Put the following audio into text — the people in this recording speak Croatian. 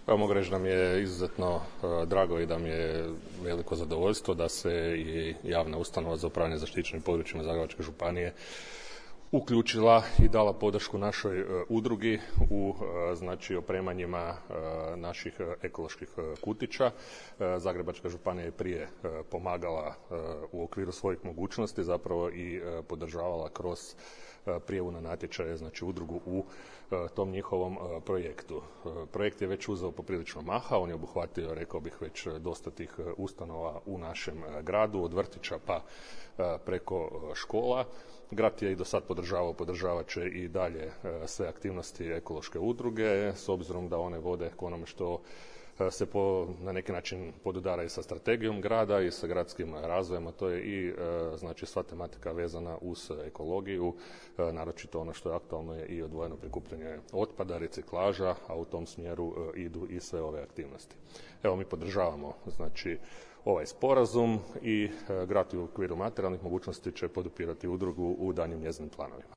Pa mogu reći da mi je izuzetno drago i da mi je veliko zadovoljstvo da se i javna ustanova za upravljanje zaštićenim područjima Zagrebačke županije uključila i dala podršku našoj udrugi u opremanjima naših ekoloških kutića. Zagrebačka županija je prije pomagala u okviru svojih mogućnosti zapravo i podržavala kroz prijavu na natječaje, udrugu u tom njihovom projektu. Projekt je već uzeo poprilično maha, on je obuhvatio, rekao bih, već dosta tih ustanova u našem gradu, od vrtića pa preko škola. Grad je i do sad podržavat će i dalje sve aktivnosti ekološke udruge, s obzirom da one vode k onome što se na neki način podudara i sa strategijom grada i sa gradskim razvojem, a to je i sva tematika vezana uz ekologiju, naročito ono što je aktualno je i odvojeno prikupljanje otpada, reciklaža, a u tom smjeru idu i sve ove aktivnosti. Evo, mi podržavamo ovaj sporazum i grad u okviru materijalnih mogućnosti će podupirati udrugu u daljnjim njezinim planovima.